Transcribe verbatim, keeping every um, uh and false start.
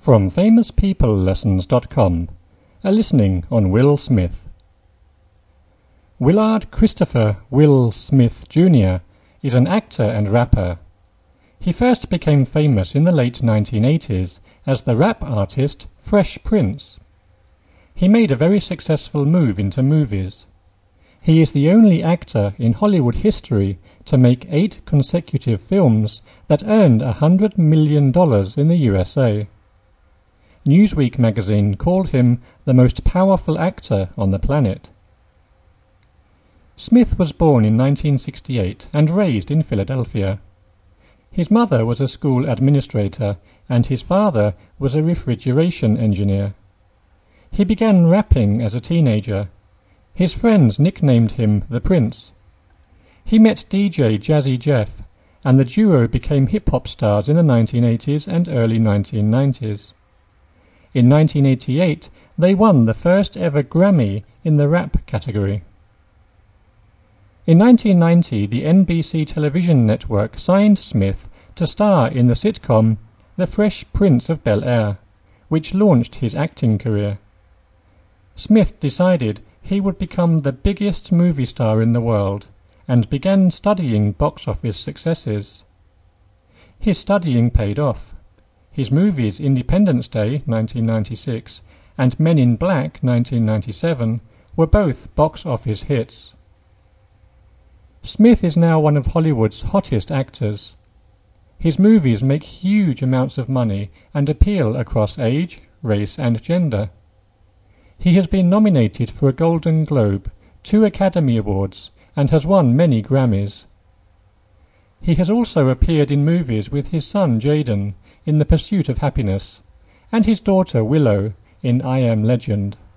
From famous people lessons dot com, a listening on Will Smith. Willard Christopher Will Smith Junior is an actor and rapper. He first became famous in the late nineteen eighties as the rap artist Fresh Prince. He made a very successful move into movies. He is the only actor in Hollywood history to make eight consecutive films that earned a hundred million dollars in the U S A. Newsweek magazine called him the most powerful actor on the planet. Smith was born in nineteen sixty-eight and raised in Philadelphia. His mother was a school administrator and his father was a refrigeration engineer. He began rapping as a teenager. His friends nicknamed him the Prince. He met D J Jazzy Jeff, and the duo became hip-hop stars in the nineteen eighties and early nineteen nineties. In nineteen eighty-eight, they won the first ever Grammy in the rap category. In nineteen ninety, the N B C television network signed Smith to star in the sitcom The Fresh Prince of Bel-Air, which launched his acting career. Smith decided he would become the biggest movie star in the world and began studying box office successes. His studying paid off. His movies Independence Day nineteen ninety-six and Men in Black nineteen ninety-seven were both box office hits. Smith is now one of Hollywood's hottest actors. His movies make huge amounts of money and appeal across age, race and gender. He has been nominated for a Golden Globe, two Academy Awards, and has won many Grammys. He has also appeared in movies with his son Jaden in The Pursuit of Happiness, and his daughter Willow in I Am Legend.